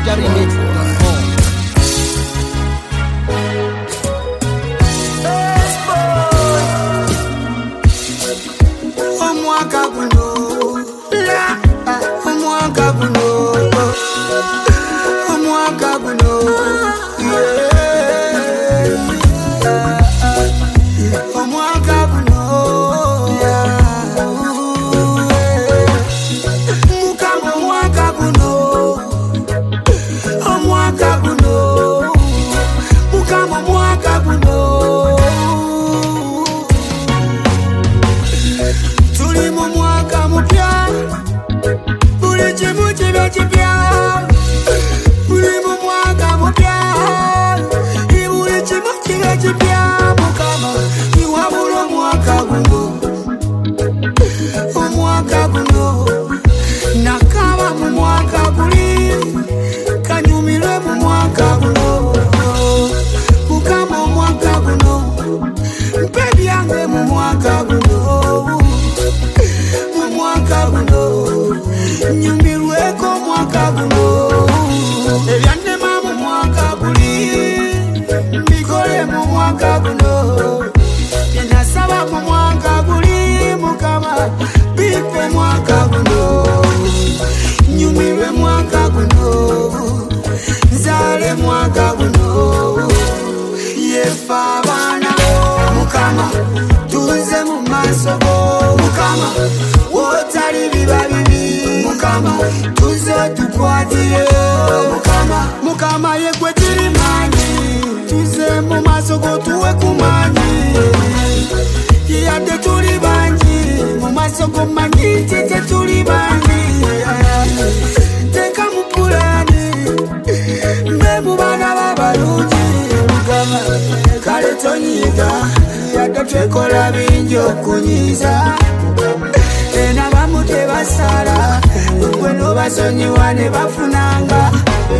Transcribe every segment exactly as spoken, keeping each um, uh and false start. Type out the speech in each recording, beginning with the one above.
niger remix dot com. Omwaka guno la omwaka guno omwaka guno omwaka guno mukama omwaka guno omwaka guno mukama omwaka guno tuli mu mwaka mupya buli kimu kibe kipya tuli mu mwaka mupya buli kimu kibe kipya mukama iwabula omwaka guno omwaka guno nakaba mu mwaka guli kanyumirwe mu mwaka guno mukama omwaka guno mpe byange mu mwaka guno mu mwaka guno nyumirweko mwaka guno ebyannema mu mwaka guli mbikole mu mwaka guno byenasaba mu mwaka guli mukama bipe mwaka guno nyumirwe mwaka guno nzale mwaka guno yefa abaana mukama tuze mu maaso go mukama wotali biba bibi mukama tuze tukwatire mukama mukama yegwe tiri manyi tuze mu maaso go tuwe kumanyi yadde tuli bangi mu maaso go manyi tete tuli bangi teka mu pulani mbe mu baana b'abalungi mukama kale tonyiga yadde twekola bingi okunyiza ena bamu tebasala gwe nobasonyiwa ne bafunanga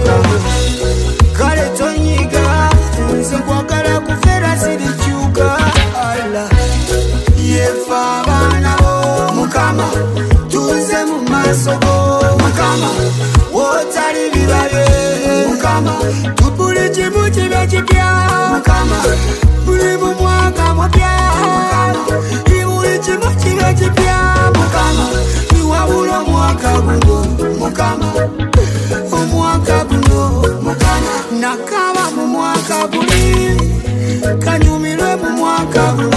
kale tonyiga nze kwagala kufera sirikyuka ala yefa abaana bo mukama tuze mu maaso go mukama wotali bibabe mukama buli kimu kibe kipya mukama buli mu mwaka mupya buli kimu kibe kipya mukama iwabula omwaka guno mukama omwaka guno mukama nakaba mu mwaka guli kanyumirwe mu mwaka guno